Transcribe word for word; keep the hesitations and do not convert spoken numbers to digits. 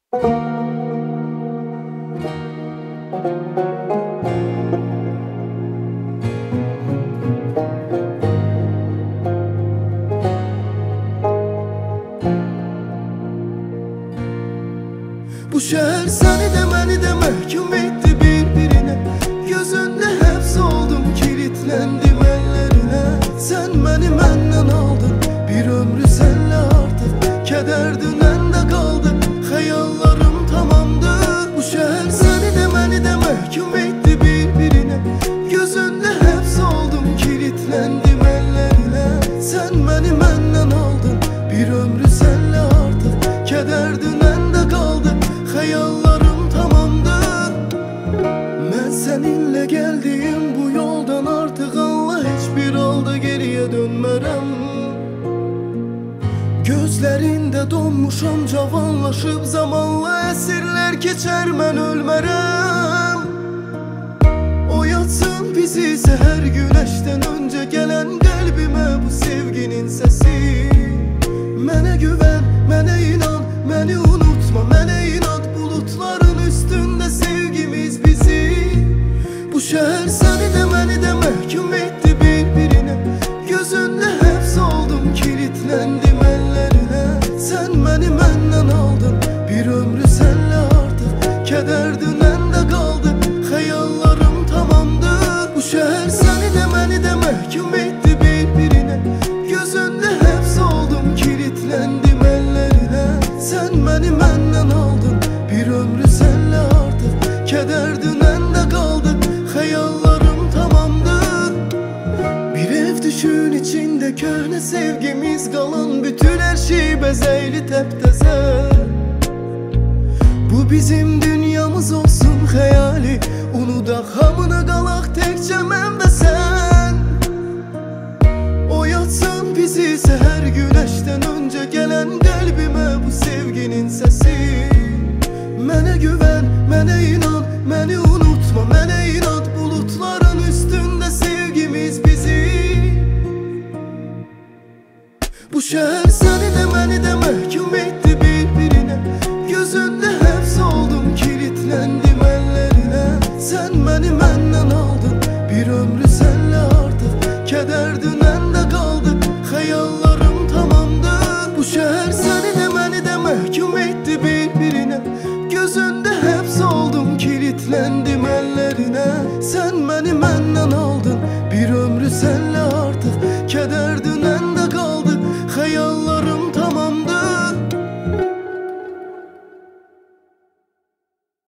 Bu şehir seni de məni de məhkum etdi bir-birinə. Gözündə həbs oldum, kilitlendim əllərinə. Sən məni məndən aldın, bir ömrü sənlə artıq. Kədər dünəndə qaldı, xəyallarım tamamdır. Bu şəhər səni də məni də məhkum etdi bir-birinə. Gözündə həbs oldum, kilitlendim əllərinə. Sən məni məndən aldın, bir ömrü sənlə artıq. Kədər dünəndə qaldı, xəyallarım tamamdır. Mən səninlə gəldiyim bu yoldan artıq Allah heç bir halda geriyə dönmərəm. Gözlərində donmuşam, cavanlaşıb zamanla əsirlər keçər, mən ölmərəm. Oyatsın bizi səhər günəşdən öncə gələn qəlbimə bu sevginin səsi. Mənə güvən, mənə inan, məni unutma, mənə inat. Bulutların üstündə sevgimiz bizi. Bu şəhər səni də məni də məhkum etdi bir-birinə. Gözündə həbs oldum, kilitlendim əllərinə. Sən məni məndən aldın, bir ömrü sənlə artıq. Kədər dünəndə qaldı, xəyallarım tamamdır. Bu şəhər səni də məni də məhkum etdi bir-birinə. Gözündə həbs oldum, kilitlendim əllərinə. Sən məni məndən aldın, bir ömrü sənlə artıq. Kədər dünəndə qaldı, xəyallarım tamamdır. Bir ev düşün içində köhnə sevgimiz qalan, bütün hər şey bəzəkli təptəzə. Bu bizim dünyamız olsun xəyali, unudaq hamını, qalaq təkcə mən və sən. Oyatsın bizi səhər günəşdən öncə gələn qəlbimə bu sevginin səsi. Mənə güvən, mənə inan, məni unutma, mənə inat. Bulutların üstündə sevgimiz bizi. Bu şəhər səni də məni də məhkum etdi bir-birinə. Gözündə həbs oldum, kilitlendim əllərinə. Sən məni məndən aldın, bir ömrü sənlə artıq. Kədər dünəndə